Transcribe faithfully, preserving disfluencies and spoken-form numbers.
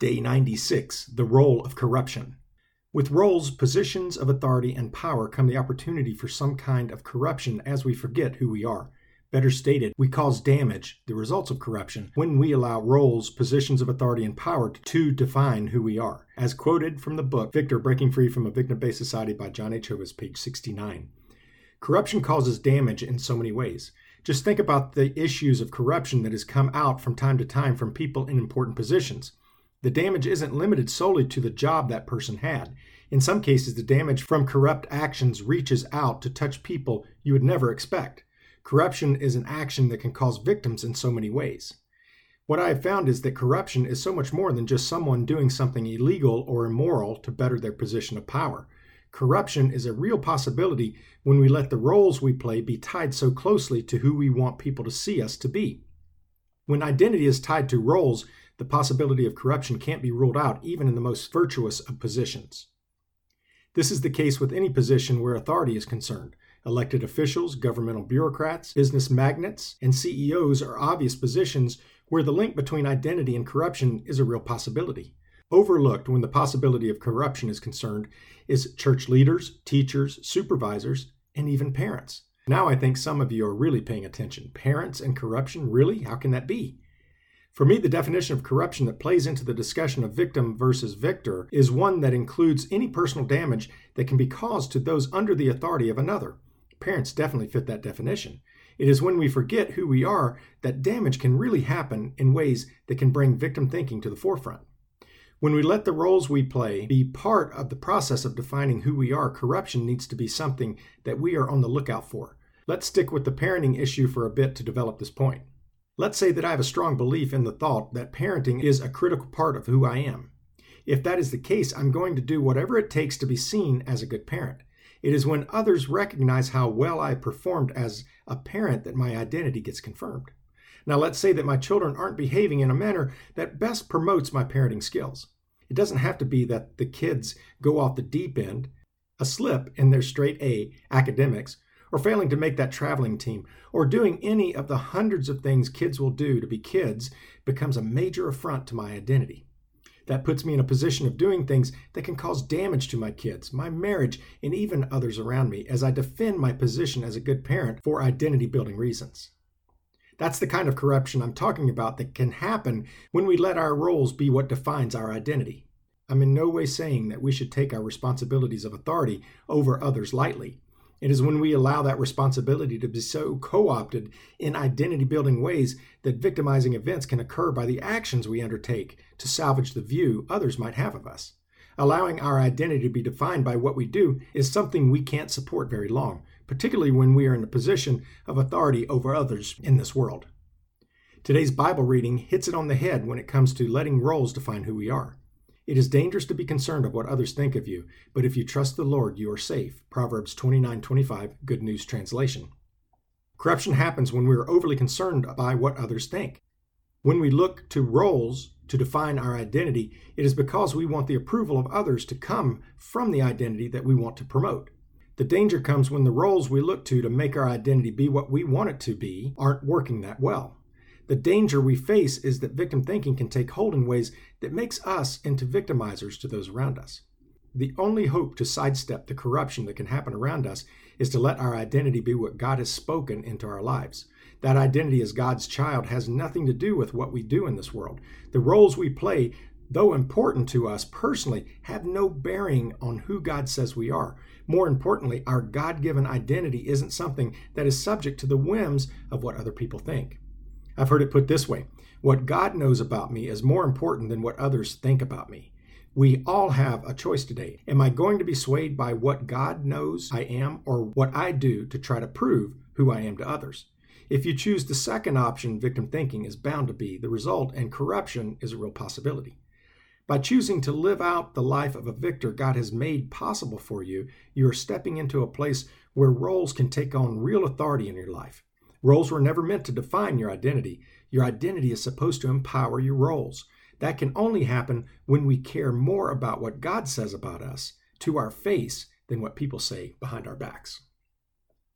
Day ninety-six, the role of corruption. With roles, positions of authority, and power come the opportunity for some kind of corruption as we forget who we are. Better stated, we cause damage, the results of corruption, when we allow roles, positions of authority, and power to define who we are. As quoted from the book, Victor, Breaking Free from a Victim-Based Society by John H. Hovis, page sixty-nine. Corruption causes damage in so many ways. Just think about the issues of corruption that has come out from time to time from people in important positions. The damage isn't limited solely to the job that person had. In some cases, the damage from corrupt actions reaches out to touch people you would never expect. Corruption is an action that can cause victims in so many ways. What I have found is that corruption is so much more than just someone doing something illegal or immoral to better their position of power. Corruption is a real possibility when we let the roles we play be tied so closely to who we want people to see us to be. When identity is tied to roles, the possibility of corruption can't be ruled out even in the most virtuous of positions. This is the case with any position where authority is concerned. Elected officials, governmental bureaucrats, business magnates, and C E Os are obvious positions where the link between identity and corruption is a real possibility. Overlooked when the possibility of corruption is concerned is church leaders, teachers, supervisors, and even parents. Now I think some of you are really paying attention. Parents and corruption? Really? How can that be? For me, the definition of corruption that plays into the discussion of victim versus victor is one that includes any personal damage that can be caused to those under the authority of another. Parents definitely fit that definition. It is when we forget who we are that damage can really happen in ways that can bring victim thinking to the forefront. When we let the roles we play be part of the process of defining who we are, corruption needs to be something that we are on the lookout for. Let's stick with the parenting issue for a bit to develop this point. Let's say that I have a strong belief in the thought that parenting is a critical part of who I am. If that is the case, I'm going to do whatever it takes to be seen as a good parent. It is when others recognize how well I performed as a parent that my identity gets confirmed. Now, let's say that my children aren't behaving in a manner that best promotes my parenting skills. It doesn't have to be that the kids go off the deep end, a slip in their straight A academics, or failing to make that traveling team, or doing any of the hundreds of things kids will do to be kids becomes a major affront to my identity. That puts me in a position of doing things that can cause damage to my kids, my marriage, and even others around me as I defend my position as a good parent for identity-building reasons. That's the kind of corruption I'm talking about that can happen when we let our roles be what defines our identity. I'm in no way saying that we should take our responsibilities of authority over others lightly. It is when we allow that responsibility to be so co-opted in identity-building ways that victimizing events can occur by the actions we undertake to salvage the view others might have of us. Allowing our identity to be defined by what we do is something we can't support very long, particularly when we are in a position of authority over others in this world. Today's Bible reading hits it on the head when it comes to letting roles define who we are. It is dangerous to be concerned of what others think of you, but if you trust the Lord, you are safe. Proverbs twenty-nine twenty-five, Good News Translation. Corruption happens when we are overly concerned by what others think. When we look to roles to define our identity, it is because we want the approval of others to come from the identity that we want to promote. The danger comes when the roles we look to to make our identity be what we want it to be aren't working that well. The danger we face is that victim thinking can take hold in ways that makes us into victimizers to those around us. The only hope to sidestep the corruption that can happen around us is to let our identity be what God has spoken into our lives. That identity as God's child has nothing to do with what we do in this world. The roles we play, though important to us personally, have no bearing on who God says we are. More importantly, our God-given identity isn't something that is subject to the whims of what other people think. I've heard it put this way: what God knows about me is more important than what others think about me. We all have a choice today. Am I going to be swayed by what God knows I am or what I do to try to prove who I am to others? If you choose the second option, victim thinking is bound to be the result, and corruption is a real possibility. By choosing to live out the life of a victor God has made possible for you, you are stepping into a place where roles can take on real authority in your life. Roles were never meant to define your identity. Your identity is supposed to empower your roles. That can only happen when we care more about what God says about us to our face than what people say behind our backs.